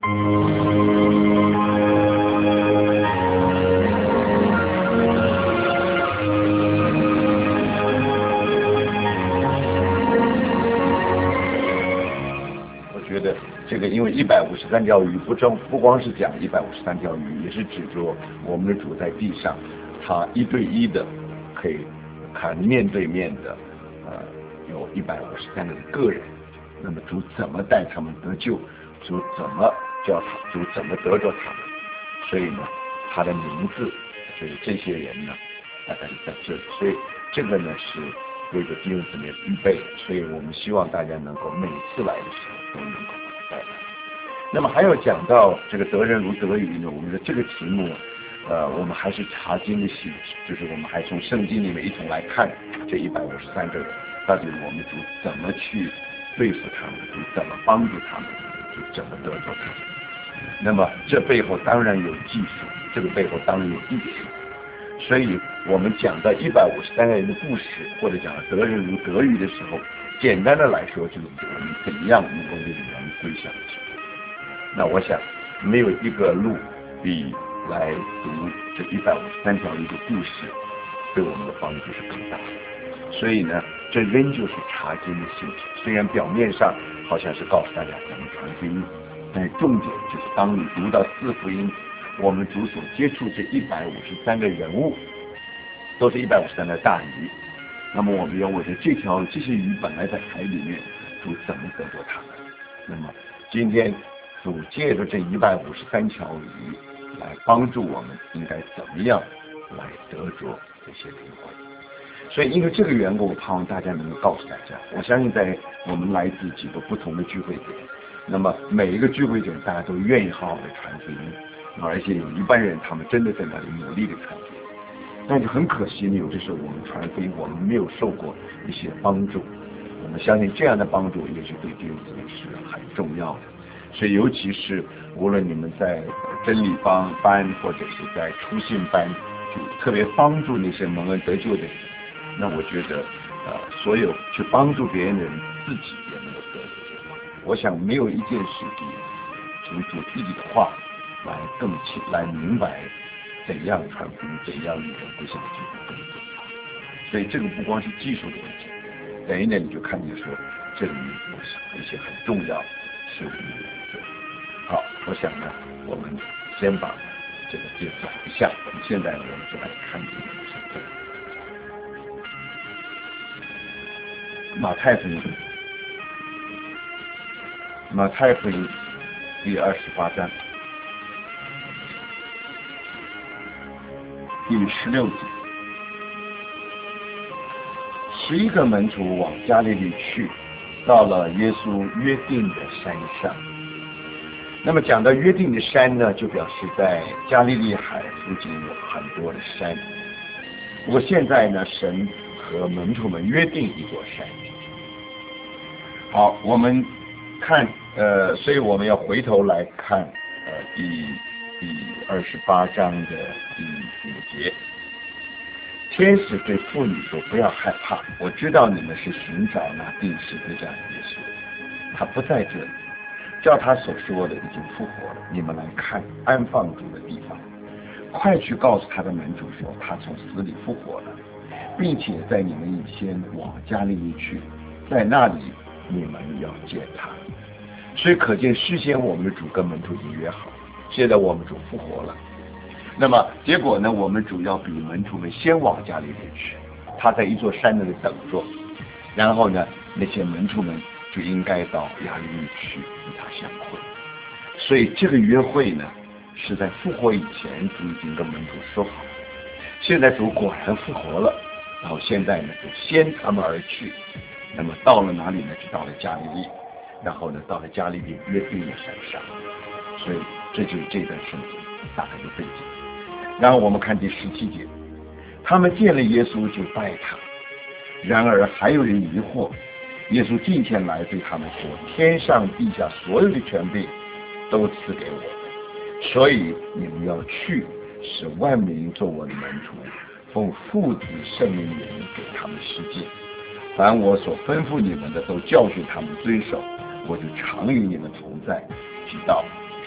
我觉得这个因为153条鱼不光是讲153条鱼，也是指着我们的主在地上，他一对一的可以看面对面的，有153个人。那么主怎么带他们得救，主怎么得着他们，所以呢，他的名字，所以这些人呢，大概是在这里。所以这个呢是为了弟兄姊妹预备，所以我们希望大家能够每次来的时候都能够带来。那么还要讲到这个得人如得鱼呢，我们的这个题目，我们还是查经的性质，就是我们还从圣经里面一同来看这153个人，到底我们主怎么去对付他们，主怎么帮助他们，主怎么得着他们。那么这背后当然有技术，这个背后当然有艺术。所以我们讲到153个人的故事，或者讲到得人如得鱼的时候，简单的来说就是我们怎样能够令人归向主。那我想没有一个路比来读这153条鱼的故事对我们的帮助是更大的。所以呢，这仍旧是查经的性质，虽然表面上好像是告诉大家怎么传福音，但是重点就是当你读到4福音，我们主所接触这153个人物都是153的大鱼，那么我们要为了这些鱼本来在海里面，主怎么得着它们。那么今天主借着这153条鱼来帮助我们应该怎么样来得着这些灵魂。所以因为这个缘故，我盼望大家能够告诉大家，我相信在我们来自几个不同的聚会点，那么每一个聚会点大家都愿意好好的传福音，而且有一半人他们真的在那里努力的传福音，但是很可惜呢，有的时候我们传福音我们没有受过一些帮助，我们相信这样的帮助也许对弟兄姊妹是很重要的。所以尤其是无论你们在真理班或者是在初信班，就特别帮助那些蒙恩得救的人，那我觉得所有去帮助别人的人自己也能够得着这个。我想没有一件事比从主自己的话来明白怎样传福音，怎样与人归向基督更重要。所以这个不光是技术的问题，等一等你就看见说这里面有一些很重要是我们的原则。好，我想呢，我们先把这个介绍一下，现在我们就来看这个圣经。马太福音第28章第16节，11个门徒往加利利去，到了耶稣约定的山上。那么讲到约定的山呢，就表示在加利利海附近有很多的山。不过现在呢，神和门徒们约定一座山。好，我们看所以我们要回头来看第28章的第5节。天使对妇女说：“不要害怕，我知道你们是寻找那定十字架的耶稣，他不在这里，照他所说的已经复活了。你们来看安放主的地方，快去告诉他的门徒说，他从死里复活了，并且在你们以前往加利利去，在那里你们要见他。”所以可见事先我们的主跟门徒已经约好，现在我们主复活了。那么结果呢，我们主要比门徒们先往加利利去，他在一座山那里等着，然后呢，那些门徒们就应该到加利利去与他相会。所以这个约会呢，是在复活以前主已经跟门徒说好，现在主果然复活了，然后现在呢就先他们而去，那么到了哪里呢？就到了加利利，然后呢到了加利利约定的山上。所以这就是这段圣经大概的背景。然后我们看第17节，他们见了耶稣就拜他，然而还有人疑惑。耶稣近前来对他们说：“天上地下所有的权柄都赐给我，所以你们要去，使万民做我的门徒，奉父子圣灵名给他们施浸。凡我所吩咐你们的，都教训他们遵守。我就常与你们同在，直到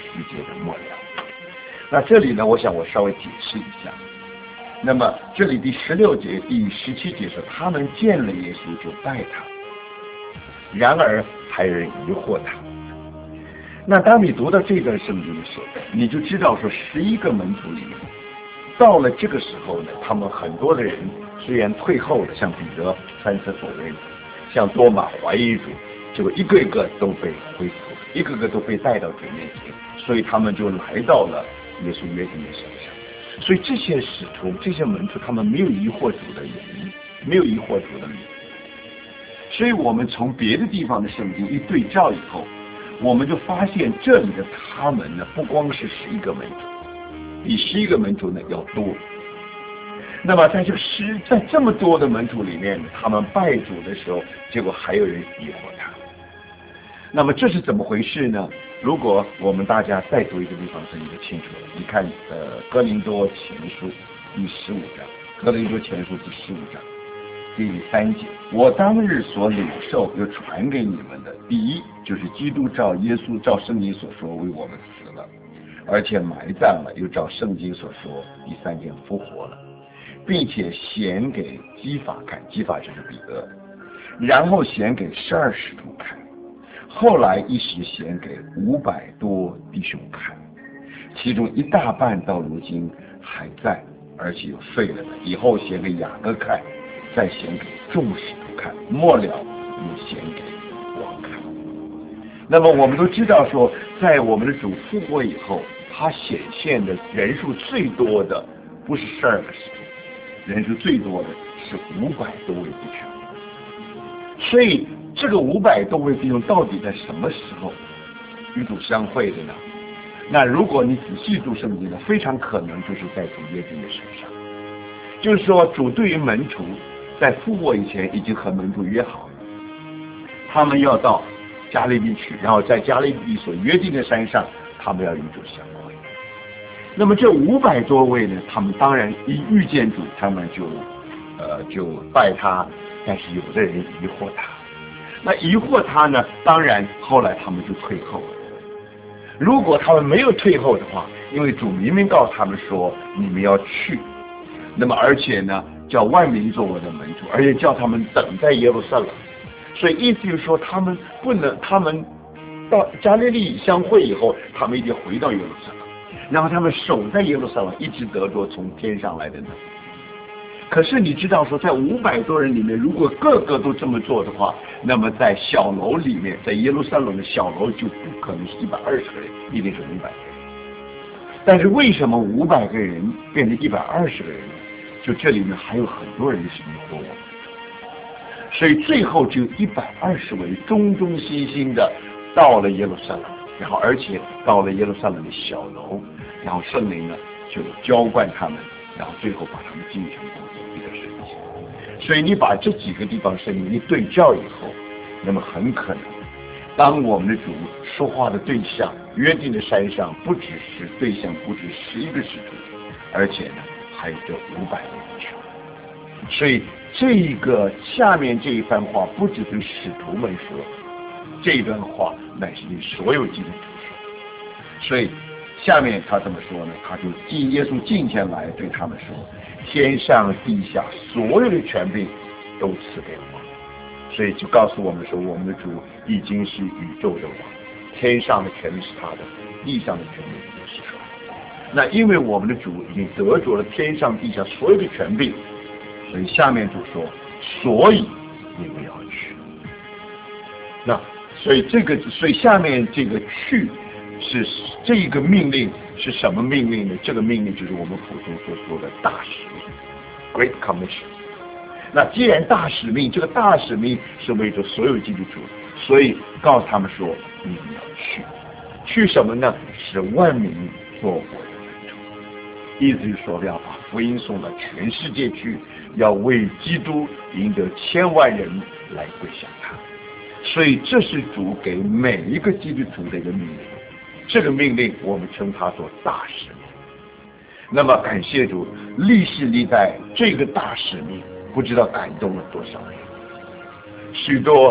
世界的末了。那这里呢，我想我稍微解释一下。那么这里第16节、第17节说，他们见了耶稣就拜他，然而还有人疑惑他。那当你读到这段圣经的时候，你就知道说11个门徒里面，到了这个时候呢，他们很多的人虽然退后了，像彼得3次否认，像多马怀疑主，结果一个一个都被恢复，一个个都被带到主面前，所以他们就来到了耶稣约定的山上。所以这些使徒、这些门徒，他们没有疑惑主的原因，没有疑惑主的理由。所以我们从别的地方的圣经一对照以后，我们就发现这里的他们呢，不光是11个门徒，比11个门徒呢要多。那么在这么多的门徒里面，他们拜主的时候，结果还有人疑惑他。那么这是怎么回事呢？如果我们大家再读一个地方，这你就清楚了。你看哥林多前书第15章，哥林多前书第15章第3节，我当日所领受又传给你们的，第一就是基督照耶稣照圣经所说为我们死了，而且埋葬了，又照圣经所说第3天复活了，并且显给基法看，基法就是彼得，然后显给12使徒看，后来一时显给500多弟兄看，其中一大半到如今还在，而且有睡了的，以后显给雅各看，再显给众使徒看，末了又显给我看。那么我们都知道说，在我们的主复活以后，他显现的人数最多的不是12个使徒，人数最多的是500多位弟兄。所以这个500多位弟兄到底在什么时候与主相会的呢？那如果你仔细读圣经呢，非常可能就是在主约定的身上。就是说，主对于门徒在复活以前已经和门徒约好了，他们要到加利利去，然后在加利利所约定的山上，他们要与主相会。那么这500多位呢，他们当然一遇见主，他们就拜他，但是有的人疑惑他。那疑惑他呢，当然后来他们就退后了。如果他们没有退后的话，因为主明明告诉他们说你们要去，那么而且呢叫万民做我的门徒，而且叫他们等在耶路撒冷，所以意思就是说他们到加利利相会以后，他们一定回到耶路撒冷，然后他们守在耶路撒冷，一直得着从天上来的能力。可是你知道说，在500多人里面，如果个个都这么做的话，那么在小楼里面，在耶路撒冷的小楼就不可能是120个人，一定是500个人。但是为什么500个人变成120个人呢？就这里面还有很多人是疑惑我们，所以最后只有120位忠忠心心的到了耶路撒冷，然后而且到了耶路撒冷的小楼，然后圣灵呢就浇灌他们，然后最后把他们进城一个事情。所以你把这几个地方圣灵一对照以后，那么很可能当我们的主说话的对象约定的山上，不只是对象，不止11个使徒，而且呢还有这500位弟兄。所以这个下面这一番话不只对使徒们说，这一段话乃是对所有基督徒说。所以下面他怎么说呢？他就耶稣近前来对他们说，天上地下所有的权柄都赐给我。所以就告诉我们说，我们的主已经是宇宙的王，天上的权柄是他的，地上的权柄也是他的。那因为我们的主已经得着了天上地下所有的权柄，所以下面主说，所以你们要去。那所以下面这个去是这一个命令是什么命令呢？这个命令就是我们普通所说的大使命 Great Commission。 那既然大使命，这个大使命是为着所有基督徒，所以告诉他们说你们要去什么呢？使万民做我的门徒。意思就是说要把福音送到全世界去，要为基督赢得千万人来归向他。所以这是主给每一个基督徒的一个命令，这个命令我们称它做大使命。那么感谢主，历世历代这个大使命不知道感动了多少人，许多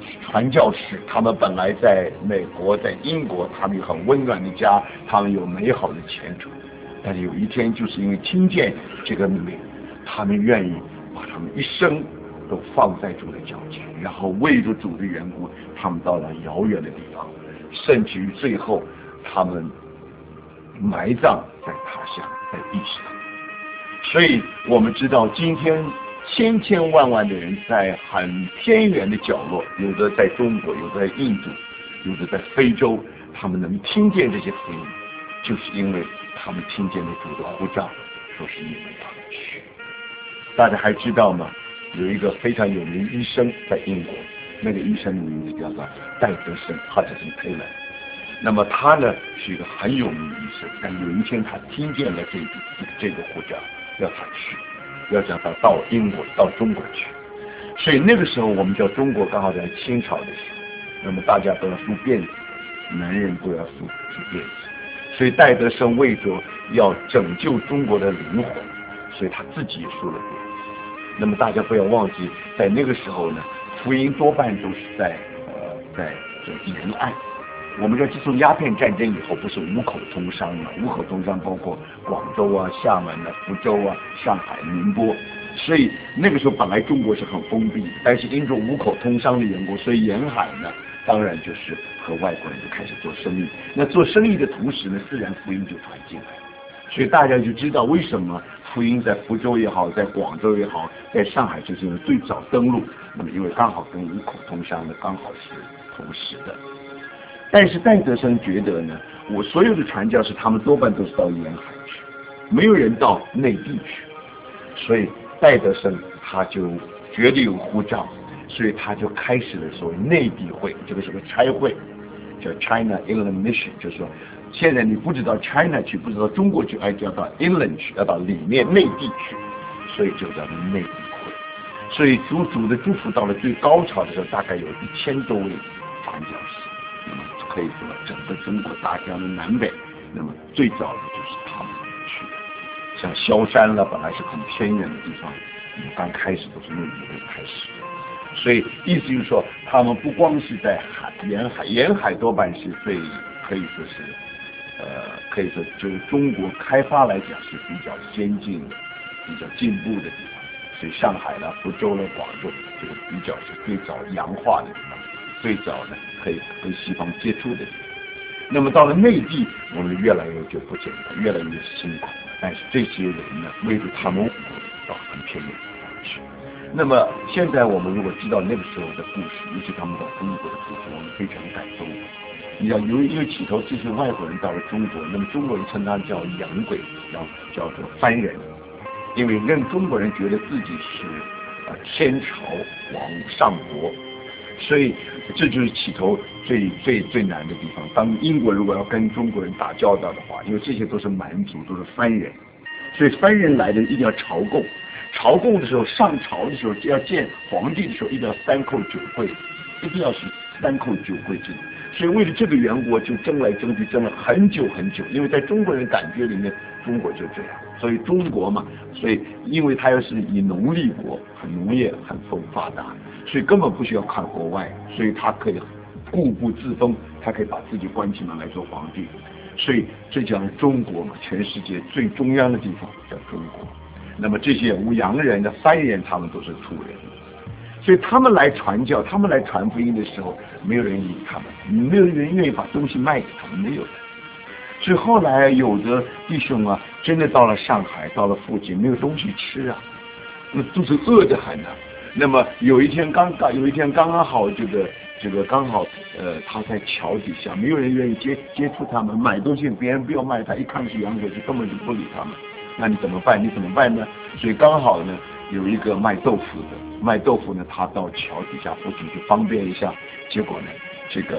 传教士，他们本来在美国、在英国，他们有很温暖的家，他们有美好的前途。但是有一天，就是因为听见这个命令，他们愿意把他们一生都放在主的脚前，然后为着主的缘故，他们到了遥远的地方，甚至于最后他们埋葬在他乡，在地上。所以我们知道，今天千千万万的人在很偏远的角落，有的在中国，有的在印度，有的在非洲，他们能听见这些福音，就是因为他们听见了主的呼召，说是因为他们去。大家还知道吗？有一个非常有名的医生在英国，那个医生的名字叫做戴德生 Hudson Taylor。那么他呢是一个很有名的医生，但有一天他听见了这个呼召，要他去，要叫他到英国、到中国去。所以那个时候我们叫中国刚好在清朝的时候，那么大家都要梳辫子，男人都要梳辫子。所以戴德生为着要拯救中国的灵魂，所以他自己也梳了辫子。那么大家不要忘记，在那个时候呢，福音多半都是在这沿岸。我们说自从鸦片战争以后，不是五口通商嘛？五口通商包括广州啊、厦门啊、福州啊、上海、宁波，所以那个时候本来中国是很封闭的，但是因着五口通商的缘故，所以沿海呢，当然就是和外国人就开始做生意。那做生意的同时呢，自然福音就传进来，所以大家就知道为什么福音在福州也好，在广州也好，在上海这些人最早登陆，那么因为刚好跟五口通商的刚好是同时的。但是戴德生觉得呢，我所有的传教士他们多半都是到沿海去，没有人到内地去，所以戴德生他就觉得有呼召，所以他就开始了所谓内地会，这个是个差会，叫 China Inland Mission， 就是说现在你不知道 China 去，不知道中国去，哎，就要到 Inland 去，要到里面内地去，所以就叫做内地会。所以主的祝福到了最高潮的时候，大概有1000多位传教士。那么可以说整个中国大江的南北，那么最早的就是他们去的。像萧山了，本来是很偏远的地方，刚开始都是内地会开始的。所以意思就是说，他们不光是在沿海多半是最可以说是，可以说就是中国开发来讲是比较先进的、比较进步的地方。所以上海了、福州了、广州，这个比较是最早洋化的地方。最早呢，可以跟西方接触的地方。那么到了内地，我们越来越就不简单，越来越辛苦。但是这些人呢，为了他们到很偏远的地方去。那么现在我们如果知道那个时候的故事，尤其他们到中国的故事，我们非常感动。你要因为起头这些外国人到了中国，那么中国人称他叫洋鬼，叫做番人，因为让中国人觉得自己是天朝王上国。所以这就是起头最难的地方。当英国如果要跟中国人打交道的话，因为这些都是蛮族，都是番人，所以番人来的一定要朝贡。朝贡的时候，上朝的时候，要见皇帝的时候，一定要3叩9跪，一定要是3叩9跪制。所以为了这个缘故，就争来争去，争了很久很久。因为在中国人感觉里面，中国就这样，所以中国嘛，所以因为它又是以农立国，很农业很发达。所以根本不需要看国外，所以他可以固步自封，他可以把自己关起门来做皇帝。所以这叫中国嘛，全世界最中央的地方叫中国。那么这些洋人的番人，他们都是土人，所以他们来传教，他们来传福音的时候，没有人理他们，没有人愿意把东西卖给他们，没有的。所以后来有的弟兄啊，真的到了上海，到了附近，没有东西吃啊，那肚子饿得很啊。那么有一天刚刚好这个刚好他在桥底下，没有人愿意接触他们，买东西别人不要卖，他一看是洋鬼子，根本就不理他们。那你怎么办呢？所以刚好呢有一个卖豆腐的，卖豆腐呢他到桥底下附近去方便一下，结果呢这个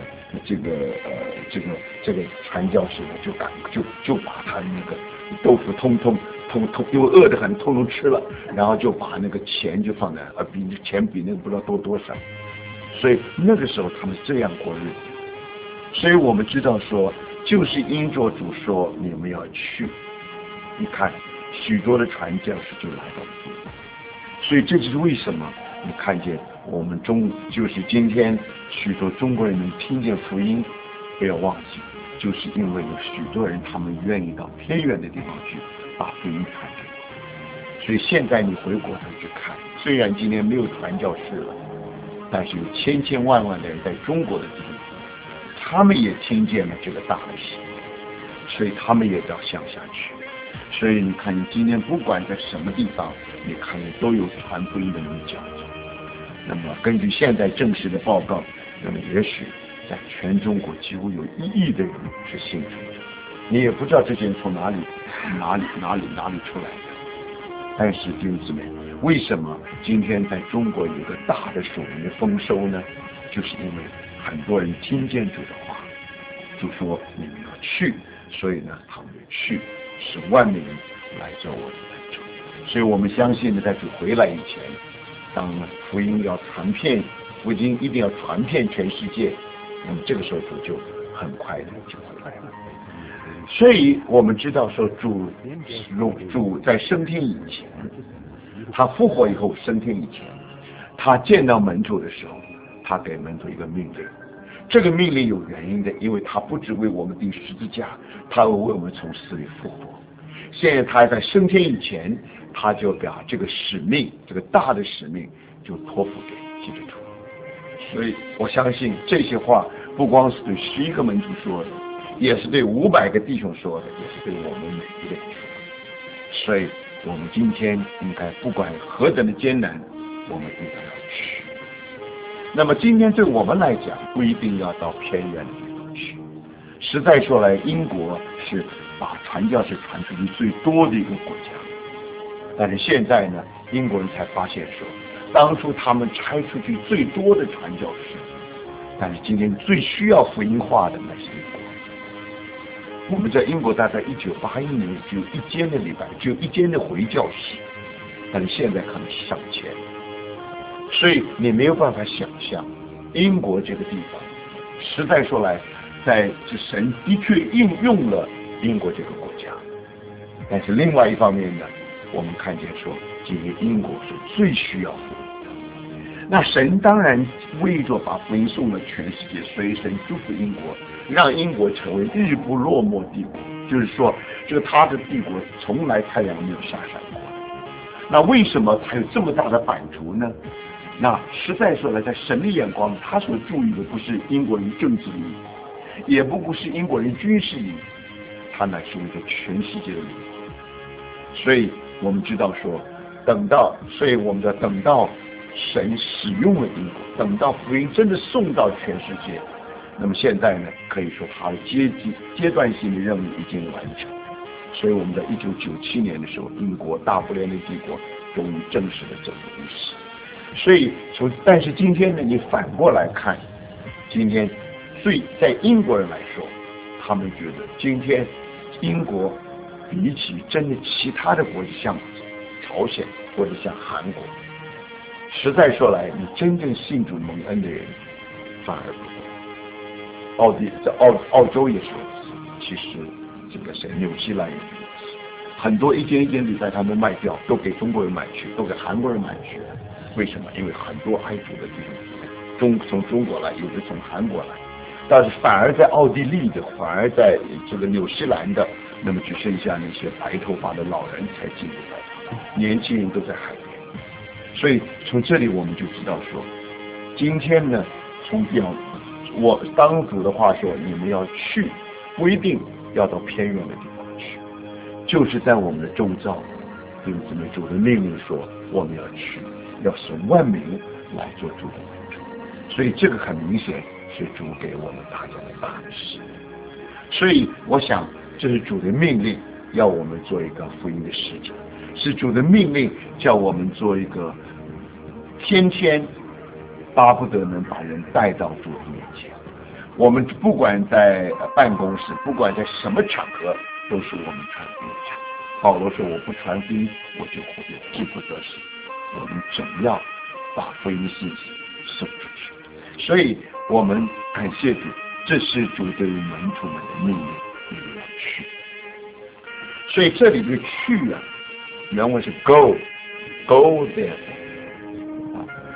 传教士呢就把他那个豆腐通，因为饿得很，通吃了，然后就把那个钱就放在比那个不知道多少，所以那个时候他们这样过日子。所以我们知道说，就是因着主说你们要去，你看许多的传教士就来到这里。所以这就是为什么你看见我们就是今天许多中国人能听见福音，不要忘记，就是因为有许多人他们愿意到偏远的地方去把福音传给你。所以现在你回国头去看，虽然今天没有传教士了，但是有千千万万的人在中国的地方，他们也听见了这个大的喜悦，所以他们也要向下去。所以你看，你今天不管在什么地方，你看你都有传福音的那种讲究。那么根据现在正式的报告，那么也许在全中国几乎有1亿的人是信主的，你也不知道这些人从哪里出来的。但是弟兄姊妹，为什么今天在中国有个大的属灵的丰收呢？就是因为很多人听见主的话，就说你们要去，所以呢，他们就去，使万民来做我的门徒。所以我们相信呢，在主回来以前，当福音要传遍，福音一定要传遍全世界，那么这个时候主就很快的就回来了。所以我们知道说主在升天以前，他复活以后升天以前，他见到门徒的时候，他给门徒一个命令。这个命令有原因的，因为他不只为我们钉十字架，他会为我们从死里复活。现在他在升天以前，他就把这个使命，这个大的使命就托付给基督徒。所以我相信这些话不光是对11个门徒说的，也是对500个弟兄说的，也是对我们每一个人说的。所以我们今天应该不管何等的艰难，我们应该要去。那么今天对我们来讲，不一定要到偏远的地方去。实在说来，英国是把传教士传出去最多的一个国家。但是现在呢，英国人才发现说，当初他们差出去最多的传教士，但是今天最需要福音化的那是英国。我们在英国大概1981年只有1间的礼拜，只有1间的回教室，但是现在可能上千。所以你没有办法想象，英国这个地方，实在说来，在这神的确应用了英国这个国家。但是另外一方面呢，我们看见说，今天英国是最需要福音的。那神当然为着把福音送了全世界，所以神祝福英国，让英国成为日不落寞帝国。就是说，这个他的帝国从来太阳没有下山过。那为什么他有这么大的版图呢？那实在说来，在神的眼光，他所注意的不是英国人政治利益，也不是英国人军事利益，他乃是为了全世界的利益。所以我们知道说，所以我们要等到神使用了英国，等到福音真的送到全世界，那么现在呢，可以说他的阶段性的任务已经完成。所以我们在1997年的时候，英国大不列颠帝国终于正式的走入历史。所以但是今天呢，你反过来看，今天在英国人来说，他们觉得今天英国比起真的其他的国家，像朝鲜或者像韩国，实在说来，你真正信主蒙恩的人反而不多。澳洲也是如此，其实这个纽西兰也是如此，很多一间礼拜他们卖掉，都给中国人买去，都给韩国人买去。为什么？因为很多爱主的弟兄从中国来，有的从韩国来，但是反而在奥地利的，反而在这个纽西兰的，那么只剩下那些白头发的老人才进入来，年轻人都在海边。所以从这里我们就知道说，今天呢，我当主的话说，你们要去，不一定要到偏远的地方去，就是在我们的周遭，弟兄姊妹，主的命令说我们要去，要使万民来做主的门徒。所以这个很明显是主给我们大家的大事。所以我想这是主的命令，要我们做一个福音的使者，是主的命令叫我们做一个天天巴不得能把人带到主的面前。我们不管在办公室，不管在什么场合，都是我们传福音的场。保罗说，我不传福音，我就活得志不得死。我们总要把福音信息送出去。所以我们感谢主，这是主对于门徒们的命令，你们要去。所以这里的去啊，原文是 go there。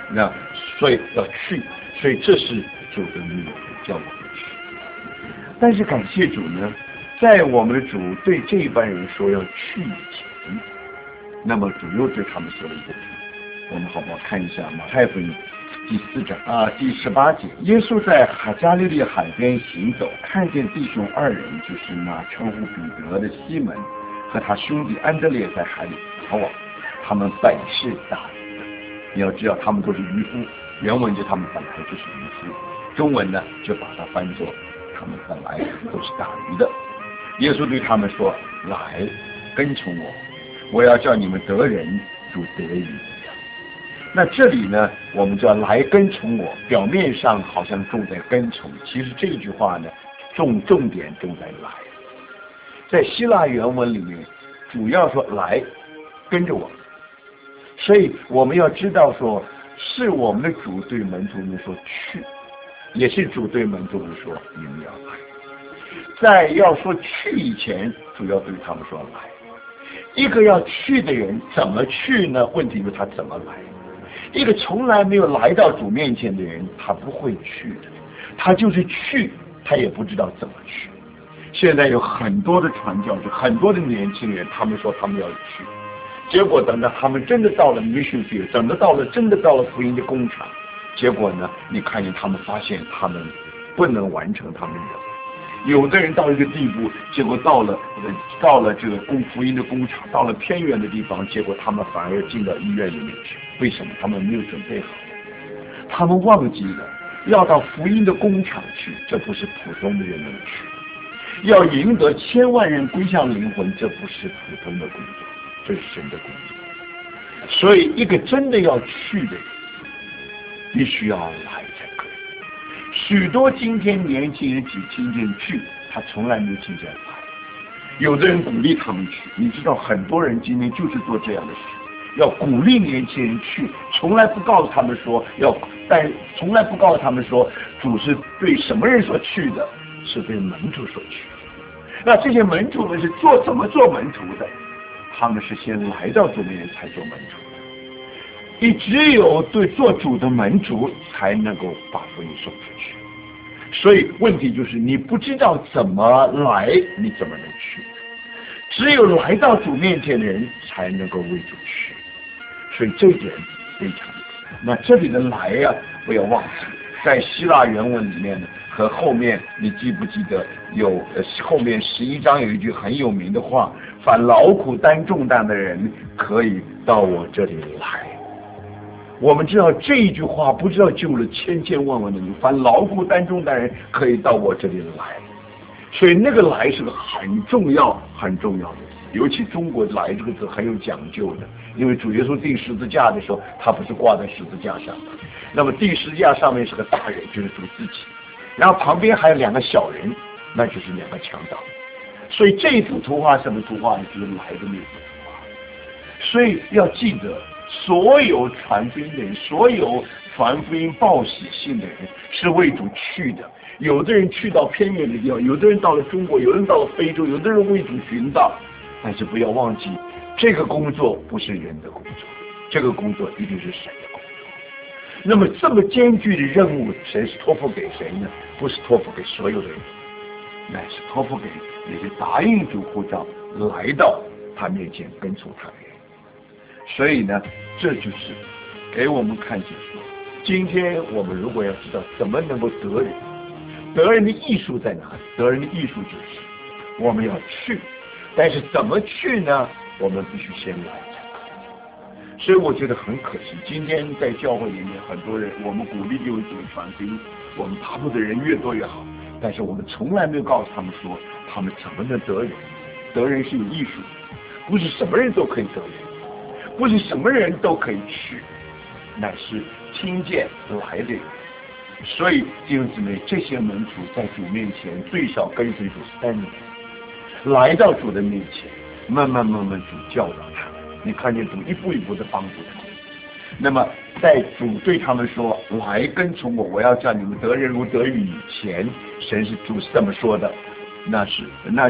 那所以要去，所以这是主的命令，叫我们去。但是感谢主呢，在我们的主对这一班人说要去以前，那么主又对他们说了一个话，我们好不好看一下马太福音第4章第18节，耶稣在加利利海边行走，看见弟兄2人，就是那称呼彼得的西门和他兄弟安德烈在海里撒网，他们本是打鱼的。你要知道他们都是渔夫，原文就他们本来就是渔夫，中文呢就把它翻作他们本来都是打鱼的。耶稣对他们说，来跟从我，我要叫你们得人如得鱼。那这里呢，我们就要来跟从我，表面上好像重在跟从，其实这句话呢重点重在来。在希腊原文里面主要说来跟着我，所以我们要知道说，是我们的主对门徒们说去，也是主对门徒们说你们要来。在要说去以前，主要对他们说来。一个要去的人怎么去呢？问题是他怎么来。一个从来没有来到主面前的人，他不会去的，他就是去，他也不知道怎么去。现在有很多的传教士，很多的年轻人，他们说他们要去，结果等到他们真的到了 mission field， 真的到了福音的工厂，结果呢，你看见他们发现他们不能完成他们的任务。有的人到一个地步，结果到了这个福音的工厂，到了偏远的地方，结果他们反而进到医院里面去。为什么？他们没有准备好，他们忘记了要到福音的工厂去，这不是普通的人能去。要赢得千万人归向灵魂，这不是普通的工作，这是神的工作。所以一个真的要去的人，必须要来才可以。许多今天年轻人只听见去，他从来没有听见来。有的人鼓励他们去，你知道很多人今天就是做这样的事，要鼓励年轻人去，从来不告诉他们说但从来不告诉他们说主是对什么人所去的，是对门徒所去的。那这些门徒们是怎么做门徒的？他们是先来到主面前才做门徒的。只有对做主的门徒才能够把福音送出去。所以问题就是你不知道怎么来，你怎么能去？只有来到主面前的人才能够为主去。所以这一点非常。那这里的来呀，不要忘记，在希腊原文里面呢，和后面你记不记得有后面11章有一句很有名的话，凡劳苦担重担的人可以到我这里来。我们知道这一句话不知道救了千千万万的人，凡劳苦担重担的人可以到我这里来。所以那个来是个很重要的字，尤其中国来这个字很有讲究的，因为主耶稣钉十字架的时候，他不是挂在十字架上的，那么钉十字架上面是个大人，就是主自己，然后旁边还有2个小人，那就是2个强盗。所以这一幅图画什么图画呢？就是来的那幅图画。所以要记得，所有传福音的人，所有传福音报喜信的人，是为主去的。有的人去到偏远的地方，有的人到了中国，有的人到了非洲，有的人为主寻道。但是不要忘记，这个工作不是人的工作，这个工作一定是神的工作。那么这么艰巨的任务，神是托付给谁呢？不是托付给所有的人，乃是托付给那些答应主呼召来到他面前跟从他的人。所以呢，这就是给我们看清楚，今天我们如果要知道怎么能够得人，得人的艺术在哪里？得人的艺术就是我们要去，但是怎么去呢？我们必须先来才可以。所以我觉得很可惜，今天在教会里面很多人，我们鼓励弟兄姊妹传福音，我们巴不得人越多越好，但是我们从来没有告诉他们说他们怎么能得人。得人是有艺术，不是什么人都可以得人，不是什么人都可以去，乃是听见来的人。所以弟兄姊妹，这些门徒在主面前最少跟随主3年，来到主的面前，慢慢主教导他们，你看见主一步一步的帮助他们。那么在主对他们说来跟从我，我要叫你们得人如得鱼以前，主是这么说的，那是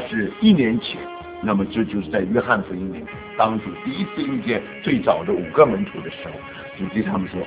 1年前。那么这就是在约翰福音里面，当主第一次遇见最早的5个门徒的时候，主对他们说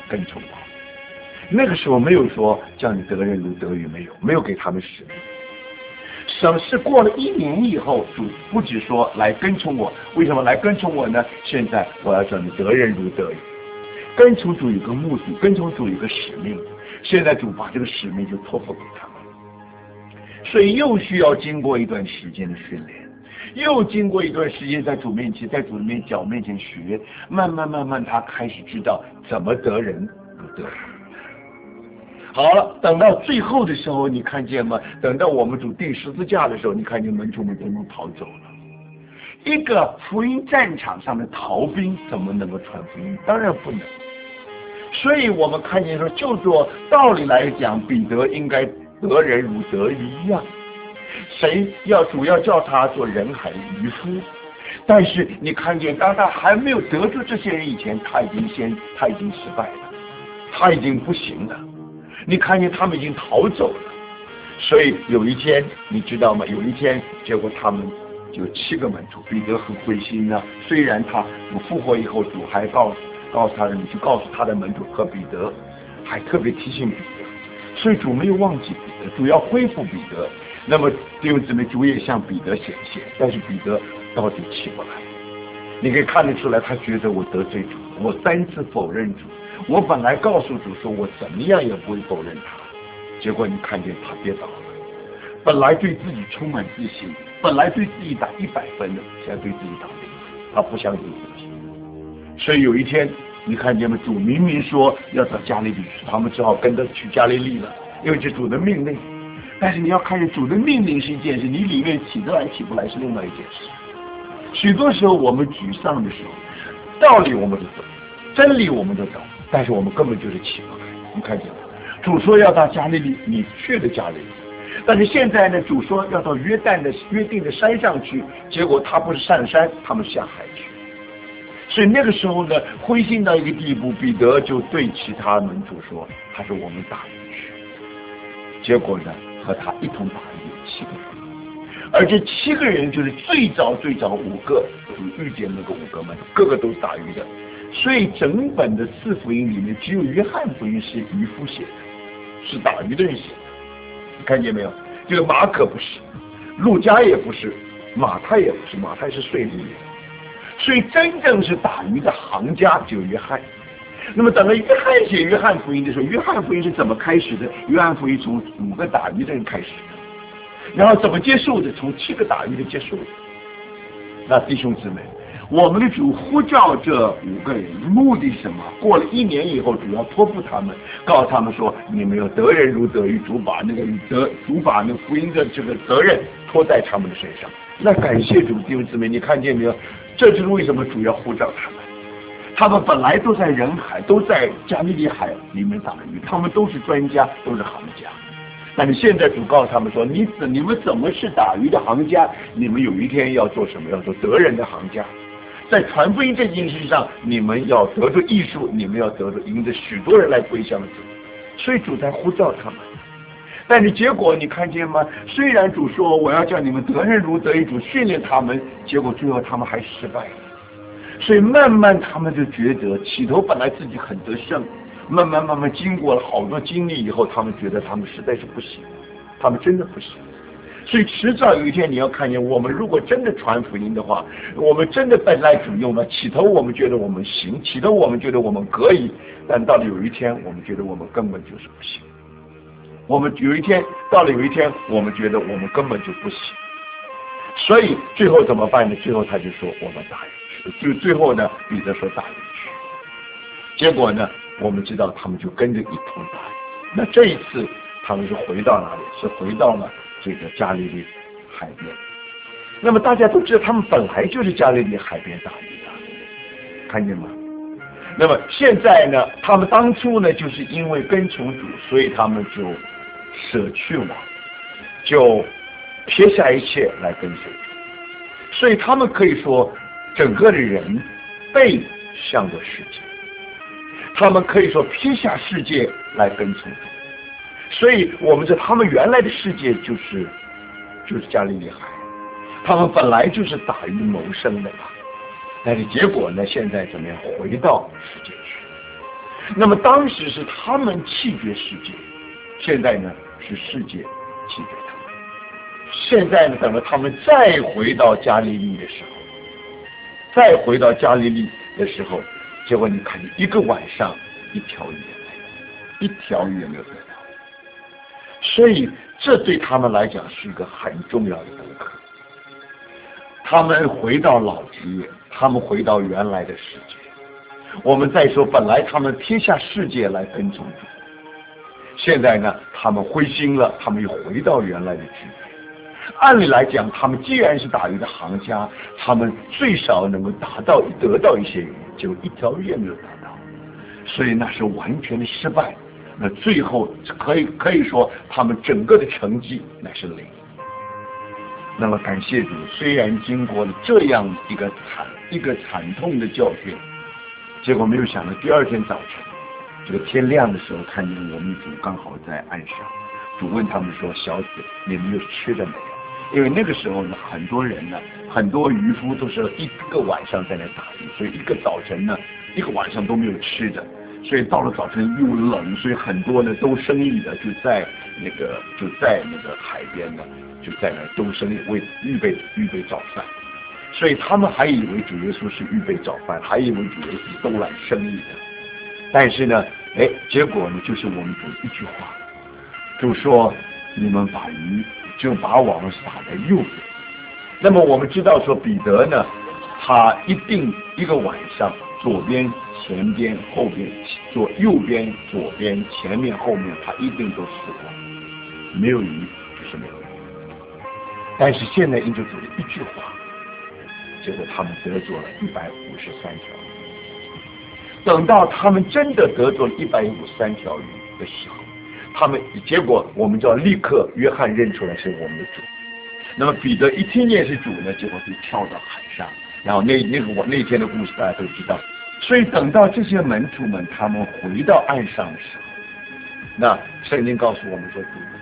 跟从我。那个时候没有说叫你得人如得鱼，没有给他们使命。什么是过了1年以后，主不只说来跟从我，为什么来跟从我呢？现在我要叫你得人如得鱼。跟从主有个目的，跟从主有个使命，现在主把这个使命就托付给他们，所以又需要经过一段时间的训练，又经过一段时间在主面前，在主的脚面前学，慢慢他开始知道怎么得人如得鱼。好了，等到最后的时候，你看见吗？等到我们主钉十字架的时候，你看见门徒们都能逃走了。一个福音战场上的逃兵怎么能够传福音？当然不能。所以我们看见说，就做道理来讲，彼得应该得人如得鱼一样。谁要主要叫他做人海的渔夫？但是你看见，当他还没有得住这些人以前，他已经失败了，他已经不行了。你看见他们已经逃走了，所以有一天你知道吗？有一天结果他们就7个门徒，彼得很灰心呢。虽然他复活以后，主还告诉他你去告诉他的门徒和彼得，还特别提醒彼得，所以主没有忘记彼得，主要恢复彼得。那么弟兄姊妹，主也向彼得显现，但是彼得到底起不来。你可以看得出来，他觉得我得罪主，我3次否认主。我本来告诉主说我怎么样也不会否认他，结果你看见他跌倒了。本来对自己充满自信，本来对自己打100分的，现在对自己打0分，他不相信自己。所以有一天你看见吗？主明明说要到加利利去，他们只好跟着去加利利了，因为是主的命令。但是你要看见主的命令是一件事，你里面起得来起不来是另外一件事。许多时候我们沮丧的时候，道理我们都懂，真理我们都懂，但是我们根本就是起不来。你看见吗？主说要到加利利，你去了加利利，但是现在呢，主说要到约定的山上去，结果他不是上山，他们下海去。所以那个时候呢，灰心到一个地步，彼得就对其他门徒说，他说我们打鱼去。结果呢，和他一同打鱼有7个人，而这7个人就是最早5个遇见那个5个门徒，个个都是打鱼的。所以整本的4福音里面，只有约翰福音是渔夫写的，是打鱼的人写的。你看见没有？这个马可不是，路加也不是，马太也不是，马太是税吏。所以真正是打鱼的行家只有约翰。那么等到约翰写约翰福音的时候，约翰福音是怎么开始的？约翰福音从5个打鱼的人开始的，然后怎么结束的？从7个打鱼的结束的。那弟兄姊妹，我们的主呼召这5个人，目的是什么？过了1年以后，主要托付他们，告诉他们说，你们要得人如得鱼，主把那个福音的这个责任托在他们的身上。那感谢主，弟兄姊妹，你看见没有？这就是为什么主要呼召他们。他们本来都在人海，都在加利利海里面打鱼，他们都是专家，都是行家。但是现在主告诉他们说，你们怎么是打鱼的行家？你们有一天要做什么？要做得人的行家。在传福音这件事上，你们要得着艺术，你们要得着引着许多人来归向主。所以主在呼召他们。但是结果你看见吗？虽然主说我要叫你们得人如得鱼，主训练他们，结果最后他们还失败了。所以慢慢他们就觉得，起头本来自己很得胜，慢慢经过了好多经历以后，他们觉得他们实在是不行，他们真的不行。所以迟早有一天你要看见，我们如果真的传福音的话，我们真的被赖主用了，起头我们觉得我们行，起头我们觉得我们可以，但到了有一天我们觉得我们根本就是不行。我们到了有一天我们觉得我们根本就不行。所以最后怎么办呢？最后他就说我们打鱼去。最后呢，彼得说打鱼去。结果呢，我们知道他们就跟着一同打鱼。那这一次他们是回到哪里？是回到了这个加利利海边。那么大家都知道，他们本来就是加利利海边打鱼的，看见吗？那么现在呢，他们当初呢，就是因为跟从主，所以他们就舍去了，就撇下一切来跟随主。所以他们可以说，整个的人背向着世界，他们可以说撇下世界来跟从主。所以我们说他们原来的世界就是加利利海，他们本来就是打鱼谋生的吧。但是结果呢，现在怎么样？回到世界去。 那么当时是他们弃绝世界，现在呢是世界弃绝他们。现在呢，等到他们再回到加利利的时候，结果你看，一个晚上一条鱼没有得到。所以这对他们来讲是一个很重要的功课。他们回到老职业，他们回到原来的世界。我们再说，本来他们撇下世界来跟从主，现在呢，他们灰心了，他们又回到原来的职业。按理来讲，他们既然是打鱼的行家，他们最少能够得到一些鱼，结果一条鱼也没有得到，所以那是完全的失败。那最后可以说，他们整个的成绩乃是0。那么感谢主，虽然经过了这样一个惨痛的教训，结果没有想到第二天早晨，这个天亮的时候，看见我们主刚好在岸上。主问他们说：“小子，你们有吃的没有？”因为那个时候呢，很多人呢，很多渔夫都是一个晚上在那打鱼，所以一个早晨呢，一个晚上都没有吃的。所以到了早晨又冷，所以很多呢都生意的就在那个海边呢，就在那都生意为预备早饭。所以他们还以为主耶稣是预备早饭，还以为主耶稣都来生意的。但是呢，结果呢就是我们主一句话，就说你们把网撒在右边。那么我们知道说彼得呢，他一定一个晚上左边、前边、后边，右边、左边、前面、后面，他一定都试过，没有鱼就是没有鱼。但是现在因着主的一句话，结果他们得着了153条鱼。等到他们真的得着了153条鱼的时候，结果我们就要立刻约翰认出来是我们的主。那么彼得一听见是主呢，结果就跳到海上。然后那天的故事大家都知道。所以等到这些门徒们他们回到岸上的时候，那圣经告诉我们说，主